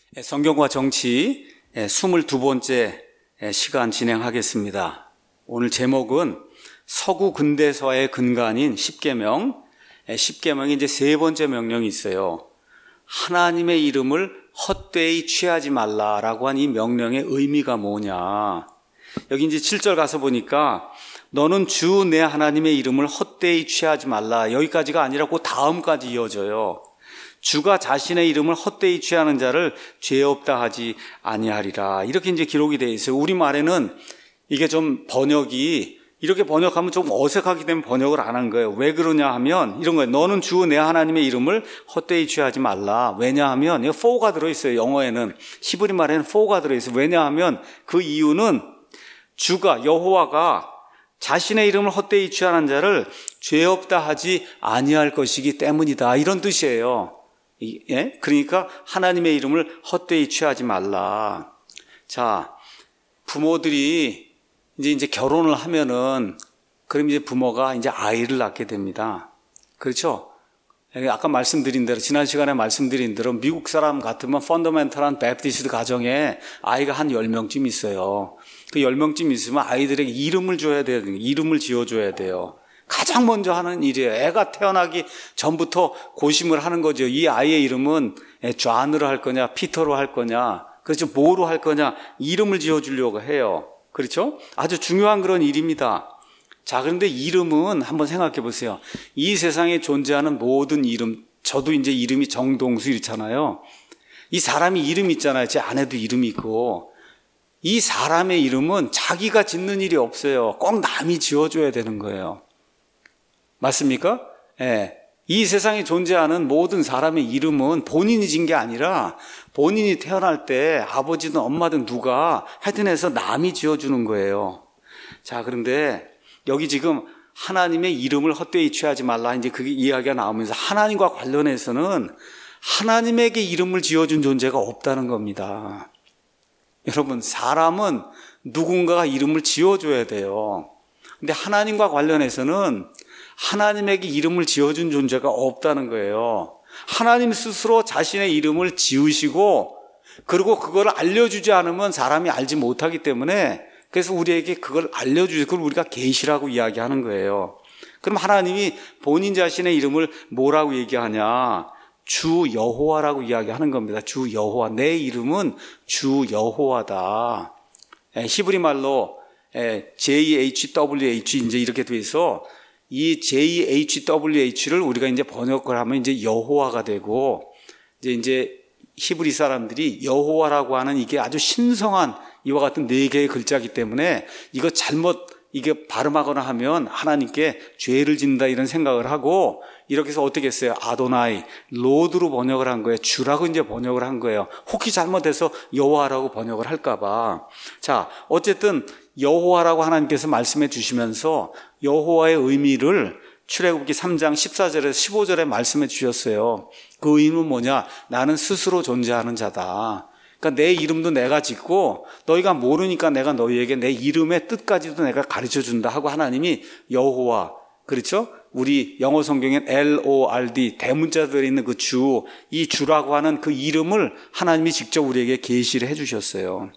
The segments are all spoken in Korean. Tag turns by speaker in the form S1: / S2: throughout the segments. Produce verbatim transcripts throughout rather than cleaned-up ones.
S1: 성경과 정치 스물두 번째 시간 진행하겠습니다. 오늘 제목은 서구 근대사의 근간인 십계명. 십계명에 이제 세 번째 명령이 있어요. 하나님의 이름을 헛되이 취하지 말라라고 한 이 명령의 의미가 뭐냐. 여기 이제 칠 절 가서 보니까 너는 주 내 하나님의 이름을 헛되이 취하지 말라. 여기까지가 아니라 그 다음까지 이어져요. 주가 자신의 이름을 헛되이 취하는 자를 죄 없다 하지 아니하리라. 이렇게 이제 기록이 되어 있어요. 우리말에는 이게 좀 번역이 이렇게 번역하면 좀 어색하기 때문에 번역을 안 한 거예요. 왜 그러냐 하면 이런 거예요. 너는 주 내 하나님의 이름을 헛되이 취하지 말라. 왜냐하면 이거 for가 들어있어요. 영어에는. 히브리 말에는 for가 들어있어요. 왜냐하면 그 이유는 주가 여호와가 자신의 이름을 헛되이 취하는 자를 죄 없다 하지 아니할 것이기 때문이다. 이런 뜻이에요. 예? 그러니까 하나님의 이름을 헛되이 취하지 말라. 자, 부모들이 이제 이제 결혼을 하면은 그럼 이제 부모가 이제 아이를 낳게 됩니다. 그렇죠? 아까 말씀드린 대로 지난 시간에 말씀드린 대로 미국 사람 같으면 펀더멘털한 베프티스트 가정에 아이가 한 열 명쯤 있어요. 그 열 명쯤 있으면 아이들에게 이름을 줘야 돼요. 이름을 지어줘야 돼요. 가장 먼저 하는 일이에요. 애가 태어나기 전부터 고심을 하는 거죠. 이 아이의 이름은 존으로 할 거냐, 피터로 할 거냐, 그렇죠? 뭐로 할 거냐, 이름을 지어주려고 해요. 그렇죠? 아주 중요한 그런 일입니다. 자, 그런데 이름은 한번 생각해 보세요. 이 세상에 존재하는 모든 이름, 저도 이제 이름이 정동수 이렇잖아요. 이 사람이 이름이 있잖아요. 제 아내도 이름이 있고. 이 사람의 이름은 자기가 짓는 일이 없어요. 꼭 남이 지어줘야 되는 거예요. 맞습니까? 예. 이 세상에 존재하는 모든 사람의 이름은 본인이 진 게 아니라 본인이 태어날 때 아버지든 엄마든 누가 하여튼 해서 남이 지어주는 거예요. 자, 그런데 여기 지금 하나님의 이름을 헛되이 취하지 말라 이제 그게 이야기가 나오면서 하나님과 관련해서는 하나님에게 이름을 지어준 존재가 없다는 겁니다. 여러분, 사람은 누군가가 이름을 지어줘야 돼요. 근데 하나님과 관련해서는 하나님에게 이름을 지어준 존재가 없다는 거예요. 하나님 스스로 자신의 이름을 지으시고 그리고 그걸 알려주지 않으면 사람이 알지 못하기 때문에 그래서 우리에게 그걸 알려주시고 그걸 우리가 계시라고 이야기하는 거예요. 그럼 하나님이 본인 자신의 이름을 뭐라고 얘기하냐? 주 여호와라고 이야기하는 겁니다. 주 여호와. 내 이름은 주 여호와다. 히브리 말로 제이 에이치 더블유 에이치 이제 이렇게 돼 있어. 이 제이 에이치 더블유 에이치를 우리가 이제 번역을 하면 이제 여호와가 되고 이제 이제 히브리 사람들이 여호와라고 하는 이게 아주 신성한 이와 같은 네 개의 글자이기 때문에 이거 잘못 이게 발음하거나 하면 하나님께 죄를 짓는다 이런 생각을 하고 이렇게 해서 어떻게 했어요? 아도나이, 로드로 번역을 한 거예요. 주라고 이제 번역을 한 거예요. 혹시 잘못해서 여호와라고 번역을 할까 봐. 자, 어쨌든 여호와라고 하나님께서 말씀해 주시면서 여호와의 의미를 출애굽기 삼 장 십사 절에서 십오 절에 말씀해 주셨어요. 그 의미는 뭐냐? 나는 스스로 존재하는 자다. 그러니까 내 이름도 내가 짓고 너희가 모르니까 내가 너희에게 내 이름의 뜻까지도 내가 가르쳐 준다 하고 하나님이 여호와, 그렇죠? 우리 영어 성경엔 엘 오 알 디 대문자들에 있는 그 주, 이 주라고 하는 그 이름을 하나님이 직접 우리에게 계시를 해 주셨어요.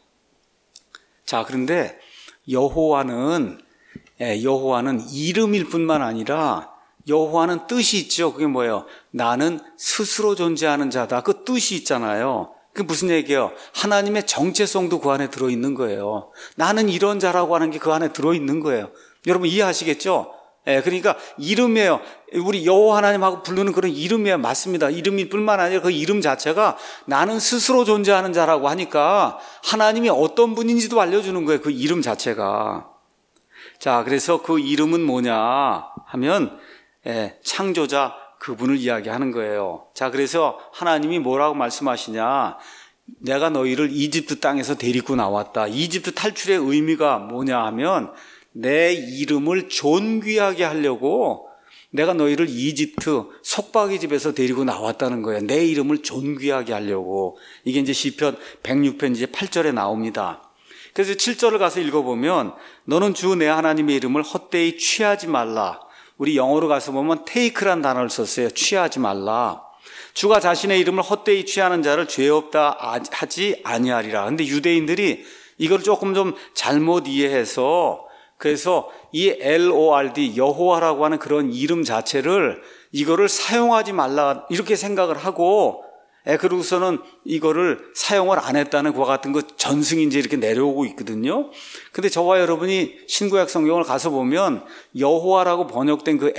S1: 자, 그런데 여호와는 여호와는 이름일 뿐만 아니라 여호와는 뜻이 있죠. 그게 뭐예요? 나는 스스로 존재하는 자다. 그 뜻이 있잖아요. 그게 무슨 얘기예요? 하나님의 정체성도 그 안에 들어있는 거예요. 나는 이런 자라고 하는 게 그 안에 들어있는 거예요. 여러분 이해하시겠죠? 예, 그러니까 이름이에요. 우리 여호와 하나님하고 부르는 그런 이름이에요. 맞습니다. 이름일 뿐만 아니라 그 이름 자체가 나는 스스로 존재하는 자라고 하니까 하나님이 어떤 분인지도 알려주는 거예요. 그 이름 자체가. 자, 그래서 그 이름은 뭐냐 하면 예, 창조자 그분을 이야기하는 거예요. 자, 그래서 하나님이 뭐라고 말씀하시냐? 내가 너희를 이집트 땅에서 데리고 나왔다. 이집트 탈출의 의미가 뭐냐 하면 내 이름을 존귀하게 하려고 내가 너희를 이집트 속박이 집에서 데리고 나왔다는 거예요. 내 이름을 존귀하게 하려고. 이게 이제 시편 백육 편 이제 팔 절에 나옵니다. 그래서 칠 절을 가서 읽어보면 너는 주 내 하나님의 이름을 헛되이 취하지 말라. 우리 영어로 가서 보면 take란 단어를 썼어요. 취하지 말라. 주가 자신의 이름을 헛되이 취하는 자를 죄 없다 하지 아니하리라. 근데 유대인들이 이걸 조금 좀 잘못 이해해서 그래서 이 엘오알디 여호와라고 하는 그런 이름 자체를 이거를 사용하지 말라 이렇게 생각을 하고 예, 그러고서는 이거를 사용을 안 했다는 그와 같은 거 전승이 이제 이렇게 내려오고 있거든요. 근데 저와 여러분이 신구약 성경을 가서 보면 여호와라고 번역된 그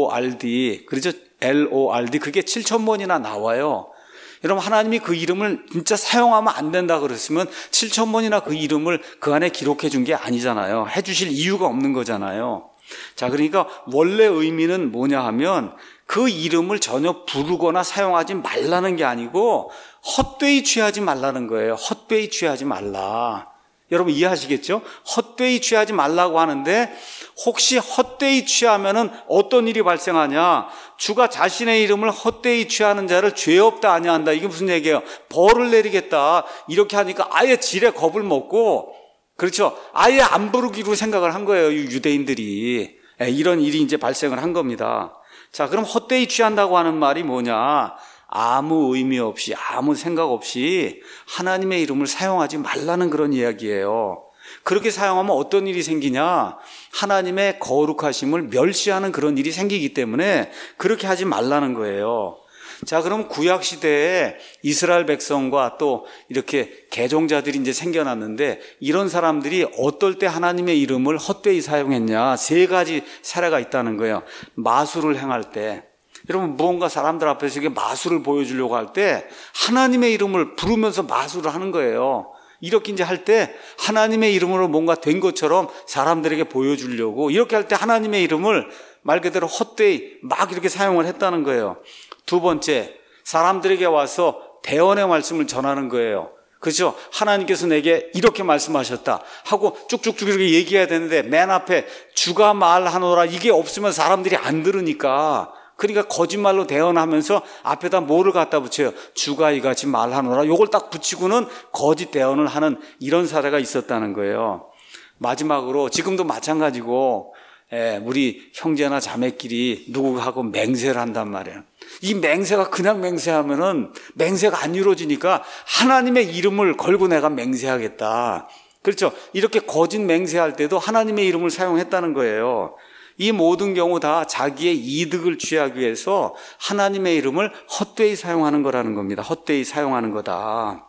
S1: 엘오알디, 그렇죠? 엘오알디, 그게 칠천 번이나 나와요. 여러분, 하나님이 그 이름을 진짜 사용하면 안 된다 그랬으면 칠천 번이나 그 이름을 그 안에 기록해 준 게 아니잖아요. 해 주실 이유가 없는 거잖아요. 자, 그러니까 원래 의미는 뭐냐 하면 그 이름을 전혀 부르거나 사용하지 말라는 게 아니고 헛되이 취하지 말라는 거예요. 헛되이 취하지 말라. 여러분 이해하시겠죠? 헛되이 취하지 말라고 하는데 혹시 헛되이 취하면은 어떤 일이 발생하냐? 주가 자신의 이름을 헛되이 취하는 자를 죄 없다 아니한다. 이게 무슨 얘기예요? 벌을 내리겠다. 이렇게 하니까 아예 지레 겁을 먹고, 그렇죠? 아예 안 부르기로 생각을 한 거예요. 유대인들이. 이런 일이 이제 발생을 한 겁니다. 자, 그럼 헛되이 취한다고 하는 말이 뭐냐? 아무 의미 없이, 아무 생각 없이 하나님의 이름을 사용하지 말라는 그런 이야기예요. 그렇게 사용하면 어떤 일이 생기냐? 하나님의 거룩하심을 멸시하는 그런 일이 생기기 때문에 그렇게 하지 말라는 거예요. 자, 그럼 구약 시대에 이스라엘 백성과 또 이렇게 개종자들이 이제 생겨났는데 이런 사람들이 어떨 때 하나님의 이름을 헛되이 사용했냐? 세 가지 사례가 있다는 거예요. 마술을 행할 때. 여러분, 무언가 사람들 앞에서 이게 마술을 보여주려고 할 때 하나님의 이름을 부르면서 마술을 하는 거예요. 이렇게 이제 할 때 하나님의 이름으로 뭔가 된 것처럼 사람들에게 보여주려고 이렇게 할 때 하나님의 이름을 말 그대로 헛되이 막 이렇게 사용을 했다는 거예요. 두 번째, 사람들에게 와서 대언의 말씀을 전하는 거예요. 그렇죠? 하나님께서 내게 이렇게 말씀하셨다 하고 쭉쭉쭉 이렇게 얘기해야 되는데 맨 앞에 주가 말하노라 이게 없으면 사람들이 안 들으니까, 그러니까 거짓말로 대언하면서 앞에다 뭐를 갖다 붙여요? 주가 이같이 말하노라. 요걸 딱 붙이고는 거짓 대언을 하는 이런 사례가 있었다는 거예요. 마지막으로 지금도 마찬가지고 예, 우리 형제나 자매끼리 누구하고 맹세를 한단 말이에요. 이 맹세가 그냥 맹세하면은 맹세가 안 이루어지니까 하나님의 이름을 걸고 내가 맹세하겠다. 그렇죠? 이렇게 거짓 맹세할 때도 하나님의 이름을 사용했다는 거예요. 이 모든 경우 다 자기의 이득을 취하기 위해서 하나님의 이름을 헛되이 사용하는 거라는 겁니다. 헛되이 사용하는 거다.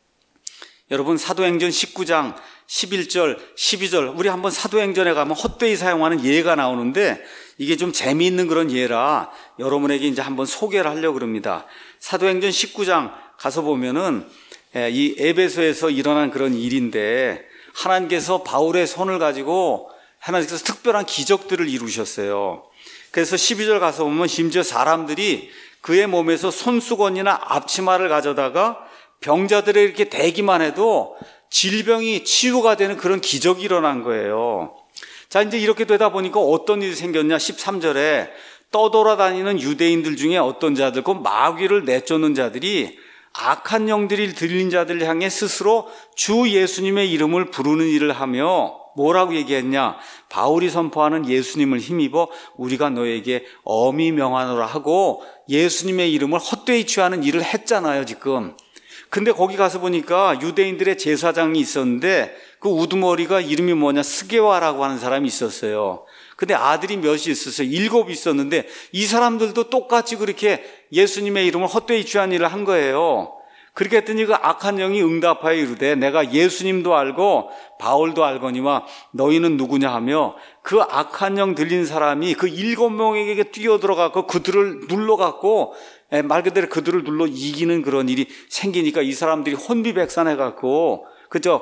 S1: 여러분, 사도행전 십구 장 십일 절, 십이 절, 우리 한번 사도행전에 가면 헛되이 사용하는 예가 나오는데 이게 좀 재미있는 그런 예라 여러분에게 이제 한번 소개를 하려고 그럽니다. 사도행전 십구 장 가서 보면은 이 에베소에서 일어난 그런 일인데 하나님께서 바울의 손을 가지고 하나님께서 특별한 기적들을 이루셨어요. 그래서 십이 절 가서 보면 심지어 사람들이 그의 몸에서 손수건이나 앞치마를 가져다가 병자들에 이렇게 대기만 해도 질병이 치유가 되는 그런 기적이 일어난 거예요. 자, 이제 이렇게 되다 보니까 어떤 일이 생겼냐? 십삼 절에 떠돌아다니는 유대인들 중에 어떤 자들, 그 마귀를 내쫓는 자들이 악한 영들이 들린 자들을 향해 스스로 주 예수님의 이름을 부르는 일을 하며 뭐라고 얘기했냐? 바울이 선포하는 예수님을 힘입어 우리가 너에게 엄히 명하노라 하고 예수님의 이름을 헛되이 취하는 일을 했잖아요, 지금. 근데 거기 가서 보니까 유대인들의 제사장이 있었는데 그 우두머리가 이름이 뭐냐? 스게와라고 하는 사람이 있었어요. 근데 아들이 몇이 있었어요? 일곱 있었는데 이 사람들도 똑같이 그렇게 예수님의 이름을 헛되이 취한 일을 한 거예요. 그렇게 했더니 그 악한 영이 응답하여 이르되 내가 예수님도 알고 바울도 알거니와 너희는 누구냐 하며 그 악한 영 들린 사람이 그 일곱 명에게 뛰어들어가고 그들을 눌러갖고 말 그대로 그들을 눌러 이기는 그런 일이 생기니까 이 사람들이 혼비백산해갖고 그저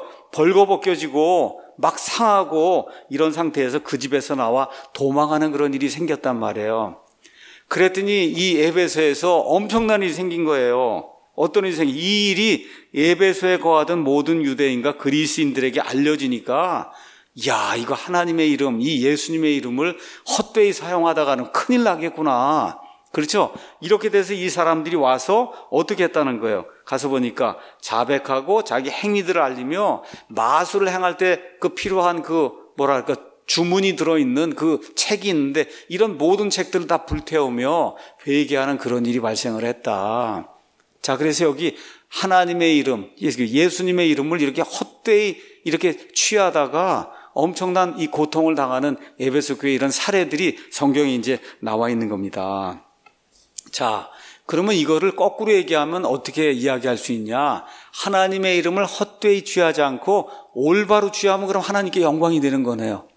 S1: 벌거벗겨지고 막 상하고 이런 상태에서 그 집에서 나와 도망하는 그런 일이 생겼단 말이에요. 그랬더니 이 에베소에서 엄청난 일이 생긴 거예요. 어떤 일이 생긴, 이 일이 에베소에 거하던 모든 유대인과 그리스인들에게 알려지니까 야, 이거 하나님의 이름, 이 예수님의 이름을 헛되이 사용하다가는 큰일 나겠구나. 그렇죠? 이렇게 돼서 이 사람들이 와서 어떻게 했다는 거예요? 가서 보니까 자백하고 자기 행위들을 알리며 마술을 행할 때 그 필요한 그 뭐랄까 주문이 들어있는 그 책이 있는데 이런 모든 책들을 다 불태우며 회개하는 그런 일이 발생을 했다. 자, 그래서 여기 하나님의 이름, 예수님의 이름을 이렇게 헛되이 이렇게 취하다가 엄청난 이 고통을 당하는 에베소 교회 이런 사례들이 성경에 이제 나와 있는 겁니다. 자, 그러면 이거를 거꾸로 얘기하면 어떻게 이야기할 수 있냐? 하나님의 이름을 헛되이 취하지 않고 올바로 취하면 그럼 하나님께 영광이 되는 거네요.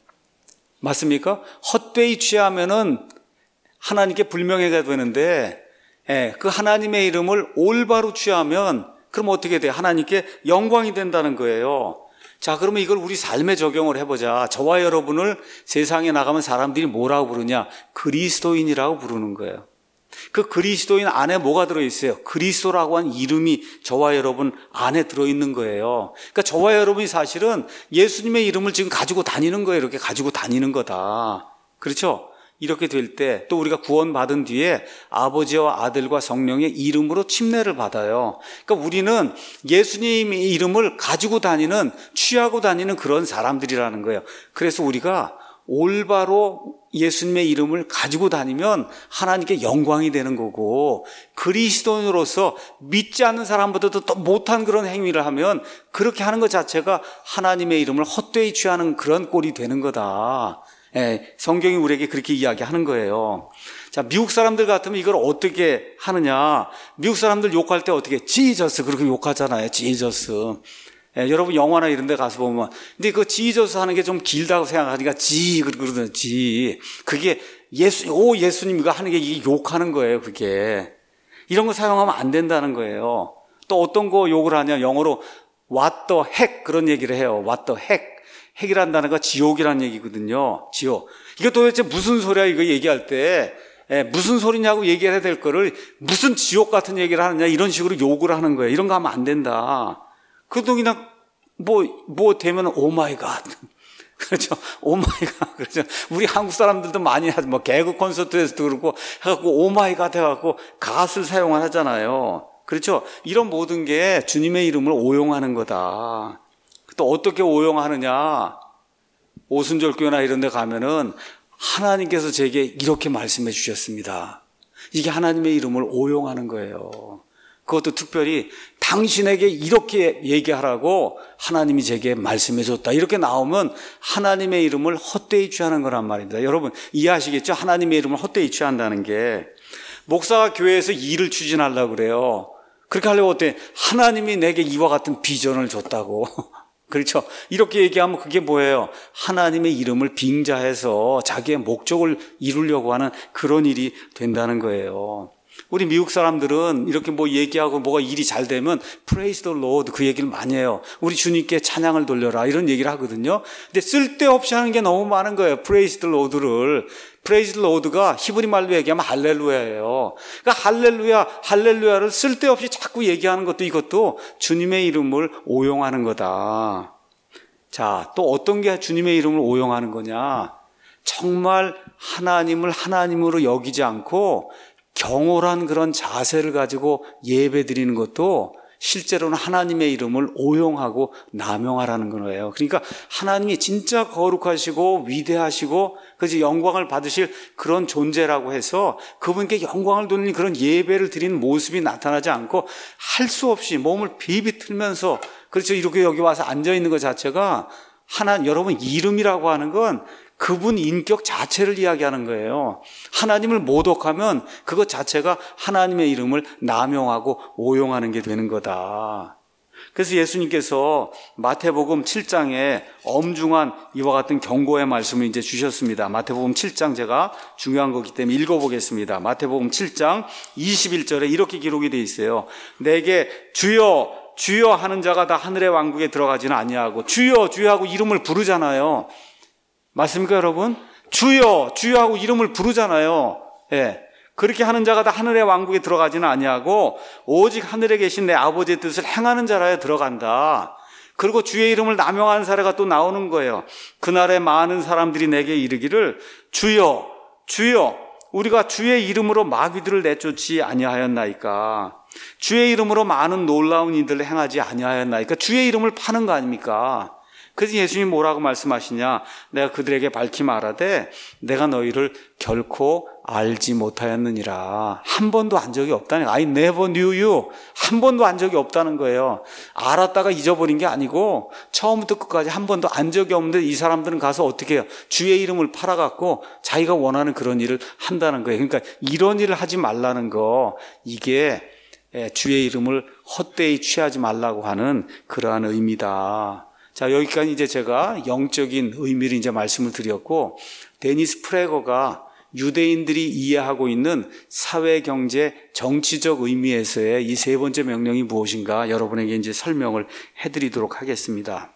S1: 맞습니까? 헛되이 취하면은 하나님께 불명예가 되는데, 예, 그 하나님의 이름을 올바로 취하면 그럼 어떻게 돼? 하나님께 영광이 된다는 거예요. 자, 그러면 이걸 우리 삶에 적용을 해보자. 저와 여러분을 세상에 나가면 사람들이 뭐라고 부르냐? 그리스도인이라고 부르는 거예요. 그 그리스도인 안에 뭐가 들어있어요? 그리스도라고 한 이름이 저와 여러분 안에 들어있는 거예요. 그러니까 저와 여러분이 사실은 예수님의 이름을 지금 가지고 다니는 거예요. 이렇게 가지고 다니는 거다. 그렇죠? 이렇게 될 때 또 우리가 구원받은 뒤에 아버지와 아들과 성령의 이름으로 침례를 받아요. 그러니까 우리는 예수님의 이름을 가지고 다니는, 취하고 다니는 그런 사람들이라는 거예요. 그래서 우리가 올바로 예수님의 이름을 가지고 다니면 하나님께 영광이 되는 거고, 그리스도인으로서 믿지 않는 사람보다도 더 못한 그런 행위를 하면 그렇게 하는 것 자체가 하나님의 이름을 헛되이 취하는 그런 꼴이 되는 거다. 예, 성경이 우리에게 그렇게 이야기하는 거예요. 자, 미국 사람들 같으면 이걸 어떻게 하느냐? 미국 사람들 욕할 때 어떻게 지저스 그렇게 욕하잖아요. 지저스. 예, 여러분 영화나 이런 데 가서 보면 근데 그 지저스 하는 게 좀 길다고 생각하니까 지 그러거든요. 지. 그게 예수 오 예수님이가 하는 게 이게 욕하는 거예요. 그게. 이런 거 사용하면 안 된다는 거예요. 또 어떤 거 욕을 하냐? 영어로 what the heck 그런 얘기를 해요. what the heck. 핵이란 단어가 지옥이란 얘기거든요. 지옥. 이거 도대체 무슨 소리야 이거 얘기할 때 예, 무슨 소리냐고 얘기해야 될 거를 무슨 지옥 같은 얘기를 하느냐 이런 식으로 욕을 하는 거예요. 이런 거 하면 안 된다. 그것도 그냥 뭐, 뭐 되면 오 마이 갓. 그렇죠. 오 마이 갓. 그렇죠. 우리 한국 사람들도 많이 하죠. 뭐 개그 콘서트에서도 그렇고 해갖고 오 마이 갓 해갖고 갓을 사용을 하잖아요. 그렇죠. 이런 모든 게 주님의 이름을 오용하는 거다. 또 어떻게 오용하느냐? 오순절교회나 이런 데 가면은 하나님께서 제게 이렇게 말씀해 주셨습니다. 이게 하나님의 이름을 오용하는 거예요. 그것도 특별히 당신에게 이렇게 얘기하라고 하나님이 제게 말씀해 줬다. 이렇게 나오면 하나님의 이름을 헛되이 취하는 거란 말입니다. 여러분 이해하시겠죠? 하나님의 이름을 헛되이 취한다는 게. 목사가 교회에서 일을 추진하려고 그래요. 그렇게 하려고 어때? 하나님이 내게 이와 같은 비전을 줬다고. 그렇죠. 이렇게 얘기하면 그게 뭐예요? 하나님의 이름을 빙자해서 자기의 목적을 이루려고 하는 그런 일이 된다는 거예요. 우리 미국 사람들은 이렇게 뭐 얘기하고 뭐가 일이 잘 되면 Praise the Lord 그 얘기를 많이 해요. 우리 주님께 찬양을 돌려라 이런 얘기를 하거든요. 근데 쓸데없이 하는 게 너무 많은 거예요. Praise the Lord를. Praise the Lord가 히브리 말로 얘기하면 할렐루야예요. 그러니까 할렐루야, 할렐루야를 쓸데없이 자꾸 얘기하는 것도 이것도 주님의 이름을 오용하는 거다. 자, 또 어떤 게 주님의 이름을 오용하는 거냐? 정말 하나님을 하나님으로 여기지 않고 경홀한 그런 자세를 가지고 예배 드리는 것도 실제로는 하나님의 이름을 오용하고 남용하라는 거예요. 그러니까 하나님이 진짜 거룩하시고 위대하시고 그래서 영광을 받으실 그런 존재라고 해서 그분께 영광을 돌리는 그런 예배를 드리는 모습이 나타나지 않고 할 수 없이 몸을 비비틀면서 그렇죠. 이렇게 여기 와서 앉아있는 것 자체가 하나, 여러분 이름이라고 하는 건 그분 인격 자체를 이야기하는 거예요. 하나님을 모독하면 그것 자체가 하나님의 이름을 남용하고 오용하는 게 되는 거다. 그래서 예수님께서 마태복음 칠 장에 엄중한 이와 같은 경고의 말씀을 이제 주셨습니다. 마태복음 칠 장 제가 중요한 거기 때문에 읽어보겠습니다. 마태복음 칠 장 이십일 절에 이렇게 기록이 되어 있어요. 내게 주여 주여 하는 자가 다 하늘의 왕국에 들어가지는 아니하고 주여 주여 하고 이름을 부르잖아요. 맞습니까, 여러분? 주여, 주여 하고 이름을 부르잖아요. 예. 그렇게 하는 자가 다 하늘의 왕국에 들어가지는 아니하고 오직 하늘에 계신 내 아버지의 뜻을 행하는 자라야 들어간다. 그리고 주의 이름을 남용하는 사례가 또 나오는 거예요. 그날에 많은 사람들이 내게 이르기를 주여, 주여, 우리가 주의 이름으로 마귀들을 내쫓지 아니하였나이까. 주의 이름으로 많은 놀라운 일들을 행하지 아니하였나이까. 주의 이름을 파는 거 아닙니까? 그래서 예수님이 뭐라고 말씀하시냐? 내가 그들에게 밝히 말하되 내가 너희를 결코 알지 못하였느니라. 한 번도 안 적이 없다는 거예요. I never knew you. 한 번도 안 적이 없다는 거예요. 알았다가 잊어버린 게 아니고 처음부터 끝까지 한 번도 안 적이 없는데 이 사람들은 가서 어떻게 해요? 주의 이름을 팔아갖고 자기가 원하는 그런 일을 한다는 거예요. 그러니까 이런 일을 하지 말라는 거, 이게 주의 이름을 헛되이 취하지 말라고 하는 그러한 의미다. 자, 여기까지 이제 제가 영적인 의미를 이제 말씀을 드렸고, 데니스 프레거가 유대인들이 이해하고 있는 사회, 경제, 정치적 의미에서의 이 세 번째 명령이 무엇인가 여러분에게 이제 설명을 해드리도록 하겠습니다.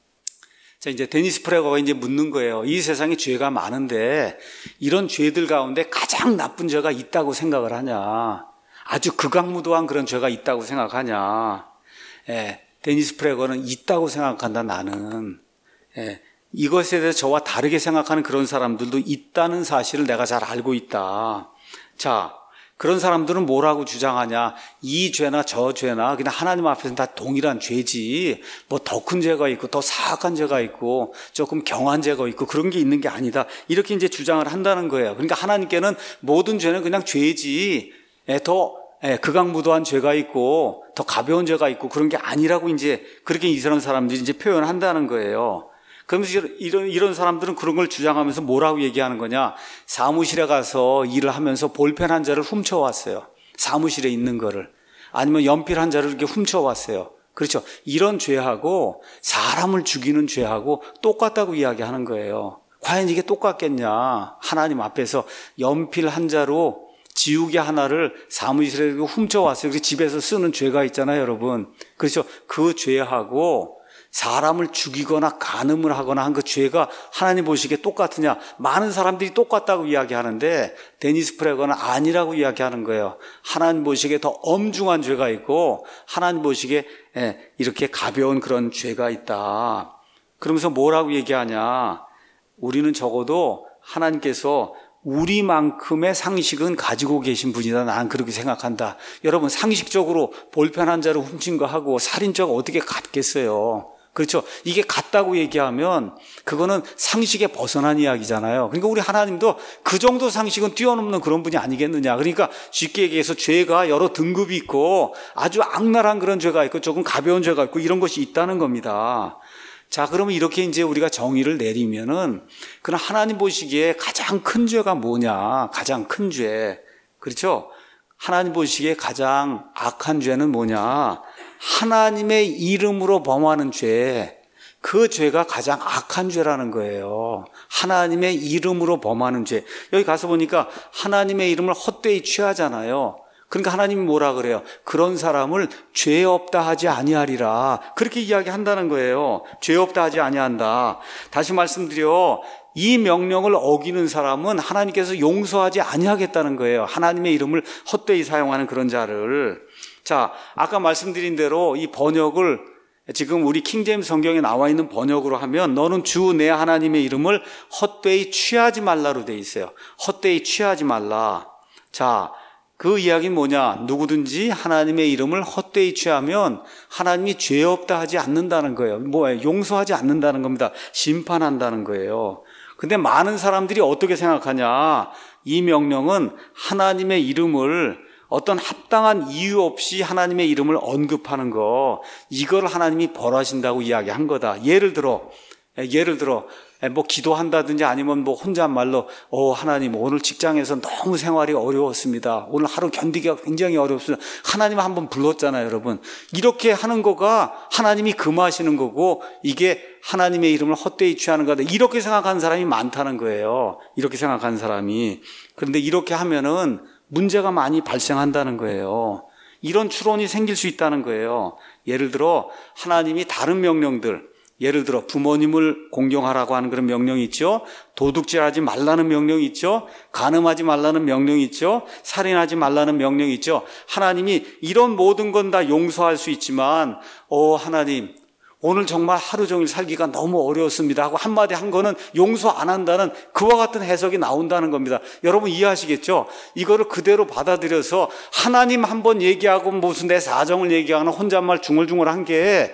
S1: 자, 이제 데니스 프레거가 이제 묻는 거예요. 이 세상에 죄가 많은데 이런 죄들 가운데 가장 나쁜 죄가 있다고 생각을 하냐? 아주 극악무도한 그런 죄가 있다고 생각하냐? 예, 데니스 프레거는 있다고 생각한다, 나는. 예, 이것에 대해서 저와 다르게 생각하는 그런 사람들도 있다는 사실을 내가 잘 알고 있다. 자, 그런 사람들은 뭐라고 주장하냐? 이 죄나 저 죄나 그냥 하나님 앞에서는 다 동일한 죄지. 뭐 더 큰 죄가 있고 더 사악한 죄가 있고 조금 경한 죄가 있고 그런 게 있는 게 아니다. 이렇게 이제 주장을 한다는 거예요. 그러니까 하나님께는 모든 죄는 그냥 죄지. 예, 더 예, 극악무도한 죄가 있고 더 가벼운 죄가 있고 그런 게 아니라고 이제 그렇게 이런 사람들이 이제 표현한다는 거예요. 그러면서 이런, 이런 사람들은 그런 걸 주장하면서 뭐라고 얘기하는 거냐? 사무실에 가서 일을 하면서 볼펜 한 자를 훔쳐왔어요. 사무실에 있는 거를. 아니면 연필 한 자를 이렇게 훔쳐왔어요. 그렇죠. 이런 죄하고 사람을 죽이는 죄하고 똑같다고 이야기하는 거예요. 과연 이게 똑같겠냐? 하나님 앞에서 연필 한 자로 지우개 하나를 사무실에 훔쳐왔어요. 그래서 집에서 쓰는 죄가 있잖아요, 여러분. 그렇죠. 그 죄하고 사람을 죽이거나 간음을 하거나 한 그 죄가 하나님 보시기에 똑같으냐? 많은 사람들이 똑같다고 이야기하는데 데니스 프레거는 아니라고 이야기하는 거예요. 하나님 보시기에 더 엄중한 죄가 있고 하나님 보시기에 이렇게 가벼운 그런 죄가 있다. 그러면서 뭐라고 얘기하냐? 우리는 적어도 하나님께서 우리만큼의 상식은 가지고 계신 분이다. 난 그렇게 생각한다. 여러분, 상식적으로 볼펜 한 자를 훔친 거 하고 살인죄가 어떻게 같겠어요? 그렇죠. 이게 같다고 얘기하면 그거는 상식에 벗어난 이야기잖아요. 그러니까 우리 하나님도 그 정도 상식은 뛰어넘는 그런 분이 아니겠느냐. 그러니까 쉽게 얘기해서 죄가 여러 등급이 있고 아주 악랄한 그런 죄가 있고 조금 가벼운 죄가 있고 이런 것이 있다는 겁니다. 자, 그러면 이렇게 이제 우리가 정의를 내리면은 그럼 하나님 보시기에 가장 큰 죄가 뭐냐? 가장 큰 죄. 그렇죠? 하나님 보시기에 가장 악한 죄는 뭐냐? 하나님의 이름으로 범하는 죄. 그 죄가 가장 악한 죄라는 거예요. 하나님의 이름으로 범하는 죄. 여기 가서 보니까 하나님의 이름을 헛되이 취하잖아요. 그러니까 하나님이 뭐라 그래요? 그런 사람을 죄 없다 하지 아니하리라. 그렇게 이야기한다는 거예요. 죄 없다 하지 아니한다. 다시 말씀드려, 이 명령을 어기는 사람은 하나님께서 용서하지 아니하겠다는 거예요. 하나님의 이름을 헛되이 사용하는 그런 자를. 자, 아까 말씀드린 대로 이 번역을 지금 우리 킹제임스 성경에 나와 있는 번역으로 하면 너는 주 내 하나님의 이름을 헛되이 취하지 말라로 돼 있어요. 헛되이 취하지 말라. 자, 그 이야기는 뭐냐? 누구든지 하나님의 이름을 헛되이 취하면 하나님이 죄 없다 하지 않는다는 거예요. 뭐예요? 용서하지 않는다는 겁니다. 심판한다는 거예요. 근데 많은 사람들이 어떻게 생각하냐? 이 명령은 하나님의 이름을 어떤 합당한 이유 없이 하나님의 이름을 언급하는 거, 이걸 하나님이 벌하신다고 이야기한 거다. 예를 들어, 예를 들어, 뭐 기도한다든지 아니면 뭐 혼잣말로 어 하나님 오늘 직장에서 너무 생활이 어려웠습니다. 오늘 하루 견디기가 굉장히 어렵습니다. 하나님 한번 불렀잖아요, 여러분. 이렇게 하는 거가 하나님이 금하시는 거고 이게 하나님의 이름을 헛되이 취하는 거다. 이렇게 생각하는 사람이 많다는 거예요. 이렇게 생각하는 사람이. 그런데 이렇게 하면은 문제가 많이 발생한다는 거예요. 이런 추론이 생길 수 있다는 거예요. 예를 들어 하나님이 다른 명령들, 예를 들어 부모님을 공경하라고 하는 그런 명령이 있죠. 도둑질하지 말라는 명령이 있죠. 간음하지 말라는 명령이 있죠. 살인하지 말라는 명령이 있죠. 하나님이 이런 모든 건 다 용서할 수 있지만 어 하나님 오늘 정말 하루 종일 살기가 너무 어려웠습니다 하고 한마디 한 거는 용서 안 한다는 그와 같은 해석이 나온다는 겁니다. 여러분 이해하시겠죠? 이거를 그대로 받아들여서 하나님 한번 얘기하고 무슨 내 사정을 얘기하는 혼잣말 중얼중얼한 게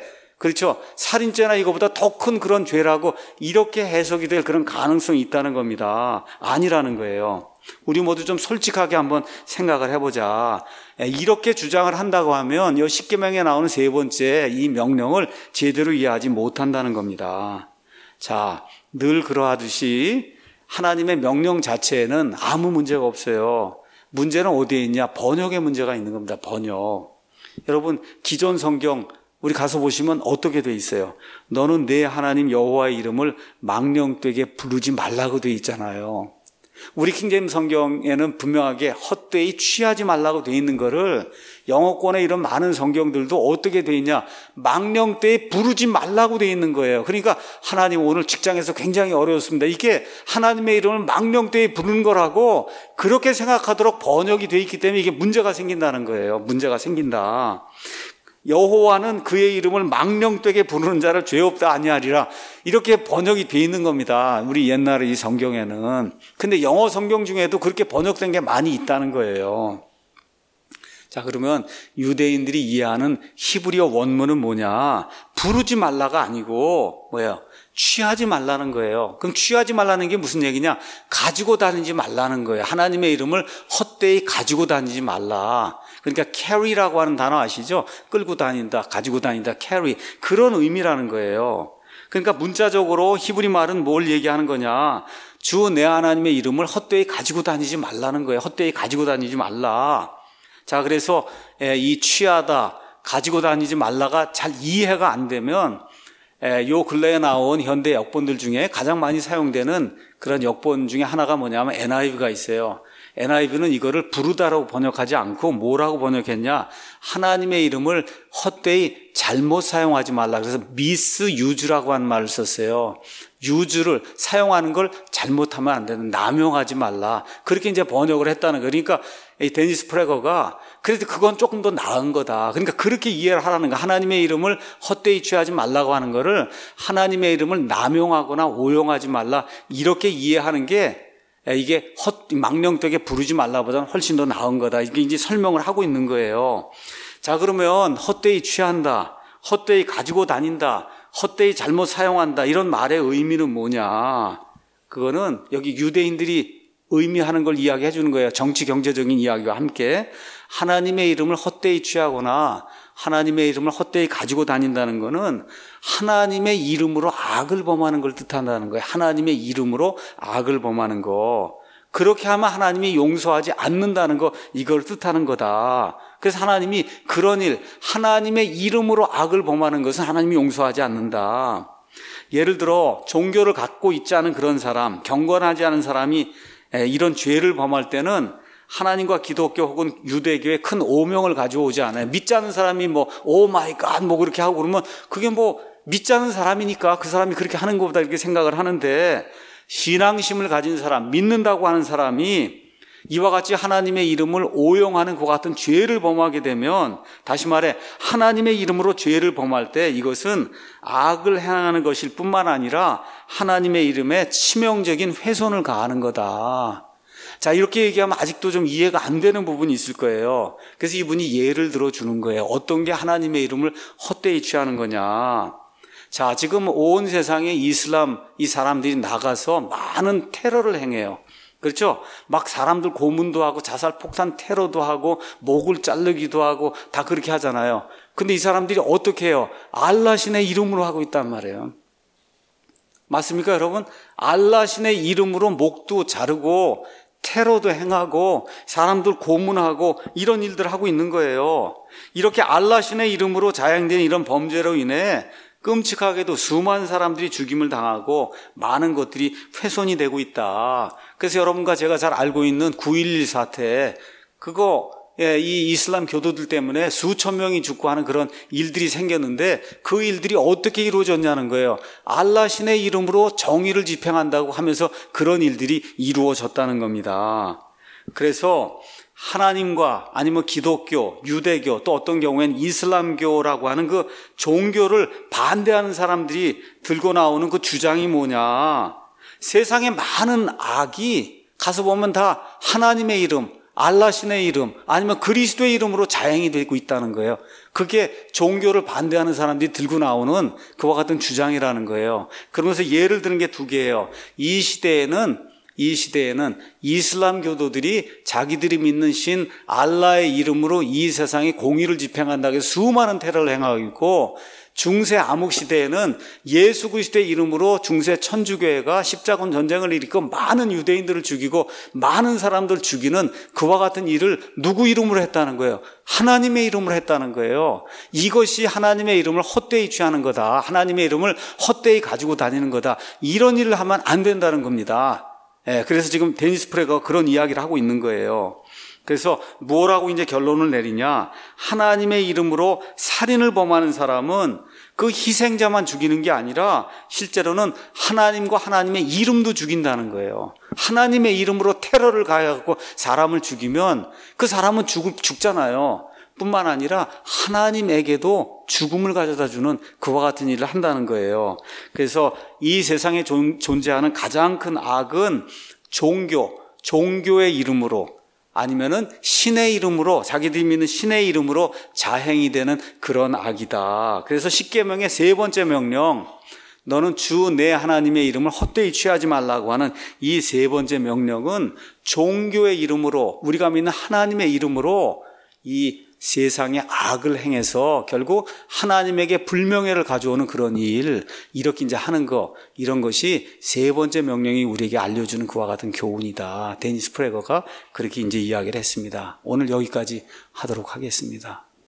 S1: 그렇죠? 살인죄나 이거보다 더 큰 그런 죄라고 이렇게 해석이 될 그런 가능성이 있다는 겁니다. 아니라는 거예요. 우리 모두 좀 솔직하게 한번 생각을 해보자. 이렇게 주장을 한다고 하면 이 십계명에 나오는 세 번째 이 명령을 제대로 이해하지 못한다는 겁니다. 자, 늘 그러하듯이 하나님의 명령 자체에는 아무 문제가 없어요. 문제는 어디에 있냐? 번역의 문제가 있는 겁니다. 번역. 여러분, 기존 성경 우리 가서 보시면 어떻게 돼 있어요? 너는 내 하나님 여호와의 이름을 망령되게 부르지 말라고 돼 있잖아요. 우리 킹제임 성경에는 분명하게 헛되이 취하지 말라고 돼 있는 거를 영어권의 이런 많은 성경들도 어떻게 돼 있냐? 망령되이 부르지 말라고 돼 있는 거예요. 그러니까 하나님 오늘 직장에서 굉장히 어려웠습니다. 이게 하나님의 이름을 망령되이 부르는 거라고 그렇게 생각하도록 번역이 돼 있기 때문에 이게 문제가 생긴다는 거예요. 문제가 생긴다. 여호와는 그의 이름을 망령되게 부르는 자를 죄 없다 아니하리라 이렇게 번역이 돼 있는 겁니다. 우리 옛날에 이 성경에는. 근데 영어 성경 중에도 그렇게 번역된 게 많이 있다는 거예요. 자, 그러면 유대인들이 이해하는 히브리어 원문은 뭐냐? 부르지 말라가 아니고 뭐예요? 취하지 말라는 거예요. 그럼 취하지 말라는 게 무슨 얘기냐? 가지고 다니지 말라는 거예요. 하나님의 이름을 헛되이 가지고 다니지 말라. 그러니까 carry라고 하는 단어 아시죠? 끌고 다닌다, 가지고 다닌다, carry. 그런 의미라는 거예요. 그러니까 문자적으로 히브리 말은 뭘 얘기하는 거냐? 주 내 하나님의 이름을 헛되이 가지고 다니지 말라는 거예요. 헛되이 가지고 다니지 말라. 자, 그래서 이 취하다, 가지고 다니지 말라가 잘 이해가 안 되면 요 근래에 나온 현대 역본들 중에 가장 많이 사용되는 그런 역본 중에 하나가 뭐냐면 엔아이브이가 있어요. 엔아이브이는 이거를 부르다라고 번역하지 않고 뭐라고 번역했냐? 하나님의 이름을 헛되이 잘못 사용하지 말라. 그래서 misuse라고 하는 말을 썼어요. use를 사용하는 걸 잘못하면 안 되는, 남용하지 말라. 그렇게 이제 번역을 했다는 거예요. 그러니까 이 데니스 프레거가 그래도 그건 조금 더 나은 거다. 그러니까 그렇게 이해를 하라는 거야. 하나님의 이름을 헛되이 취하지 말라고 하는 거를 하나님의 이름을 남용하거나 오용하지 말라. 이렇게 이해하는 게 이게 헛, 망령되게 부르지 말라보다는 훨씬 더 나은 거다. 이게 이제 설명을 하고 있는 거예요. 자, 그러면 헛되이 취한다, 헛되이 가지고 다닌다, 헛되이 잘못 사용한다, 이런 말의 의미는 뭐냐? 그거는 여기 유대인들이 의미하는 걸 이야기해 주는 거예요. 정치 경제적인 이야기와 함께. 하나님의 이름을 헛되이 취하거나 하나님의 이름을 헛되이 가지고 다닌다는 거는 하나님의 이름으로 악을 범하는 걸 뜻한다는 거예요. 하나님의 이름으로 악을 범하는 거. 그렇게 하면 하나님이 용서하지 않는다는 거, 이걸 뜻하는 거다. 그래서 하나님이 그런 일, 하나님의 이름으로 악을 범하는 것은 하나님이 용서하지 않는다. 예를 들어 종교를 갖고 있지 않은 그런 사람, 경건하지 않은 사람이 이런 죄를 범할 때는 하나님과 기독교 혹은 유대교의 큰 오명을 가져오지 않아요. 믿지 않는 사람이 뭐 오 마이 갓 뭐 그렇게 하고 그러면 그게 뭐 믿지 않는 사람이니까 그 사람이 그렇게 하는 것보다 이렇게 생각을 하는데, 신앙심을 가진 사람, 믿는다고 하는 사람이 이와 같이 하나님의 이름을 오용하는 그 같은 죄를 범하게 되면, 다시 말해 하나님의 이름으로 죄를 범할 때 이것은 악을 행하는 것일 뿐만 아니라 하나님의 이름에 치명적인 훼손을 가하는 거다. 자, 이렇게 얘기하면 아직도 좀 이해가 안 되는 부분이 있을 거예요. 그래서 이분이 예를 들어주는 거예요. 어떤 게 하나님의 이름을 헛되이 취하는 거냐. 자, 지금 온 세상에 이슬람 이 사람들이 나가서 많은 테러를 행해요. 그렇죠? 막 사람들 고문도 하고 자살 폭탄 테러도 하고 목을 자르기도 하고 다 그렇게 하잖아요. 근데 이 사람들이 어떻게 해요? 알라 신의 이름으로 하고 있단 말이에요. 맞습니까, 여러분? 알라 신의 이름으로 목도 자르고 테러도 행하고 사람들 고문하고 이런 일들을 하고 있는 거예요. 이렇게 알라 신의 이름으로 자행된 이런 범죄로 인해 끔찍하게도 수많은 사람들이 죽임을 당하고 많은 것들이 훼손이 되고 있다. 그래서 여러분과 제가 잘 알고 있는 구일일 사태, 그거 예, 이 이슬람 교도들 때문에 수천 명이 죽고 하는 그런 일들이 생겼는데 그 일들이 어떻게 이루어졌냐는 거예요. 알라 신의 이름으로 정의를 집행한다고 하면서 그런 일들이 이루어졌다는 겁니다. 그래서 하나님과 아니면 기독교, 유대교, 또 어떤 경우에는 이슬람교라고 하는 그 종교를 반대하는 사람들이 들고 나오는 그 주장이 뭐냐. 세상에 많은 악이 가서 보면 다 하나님의 이름, 알라 신의 이름, 아니면 그리스도의 이름으로 자행이 되고 있다는 거예요. 그게 종교를 반대하는 사람들이 들고 나오는 그와 같은 주장이라는 거예요. 그러면서 예를 드는 게 두 개예요. 이 시대에는 이 시대에는 이슬람 교도들이 자기들이 믿는 신 알라의 이름으로 이 세상에 공의를 집행한다고 해서 수많은 테러를 행하고 있고, 중세 암흑 시대에는 예수 그리스도의 이름으로 중세 천주교회가 십자군 전쟁을 일으키고 많은 유대인들을 죽이고 많은 사람들 죽이는 그와 같은 일을 누구 이름으로 했다는 거예요? 하나님의 이름으로 했다는 거예요. 이것이 하나님의 이름을 헛되이 취하는 거다. 하나님의 이름을 헛되이 가지고 다니는 거다. 이런 일을 하면 안 된다는 겁니다. 예, 그래서 지금 데니스 프레거가 그런 이야기를 하고 있는 거예요. 그래서 뭐라고 이제 결론을 내리냐? 하나님의 이름으로 살인을 범하는 사람은 그 희생자만 죽이는 게 아니라 실제로는 하나님과 하나님의 이름도 죽인다는 거예요. 하나님의 이름으로 테러를 가해갖고 사람을 죽이면 그 사람은 죽, 죽잖아요. 뿐만 아니라 하나님에게도 죽음을 가져다 주는 그와 같은 일을 한다는 거예요. 그래서 이 세상에 존재하는 가장 큰 악은 종교, 종교의 이름으로 아니면은 신의 이름으로, 자기들이 믿는 신의 이름으로 자행이 되는 그런 악이다. 그래서 십계명의 세 번째 명령, 너는 주 내 하나님의 이름을 헛되이 취하지 말라고 하는 이 세 번째 명령은 종교의 이름으로, 우리가 믿는 하나님의 이름으로 이 세상에 악을 행해서 결국 하나님에게 불명예를 가져오는 그런 일, 이렇게 이제 하는 거, 이런 것이 세 번째 명령이 우리에게 알려주는 그와 같은 교훈이다. 데니스 프레거가 그렇게 이제 이야기를 했습니다. 오늘 여기까지 하도록 하겠습니다.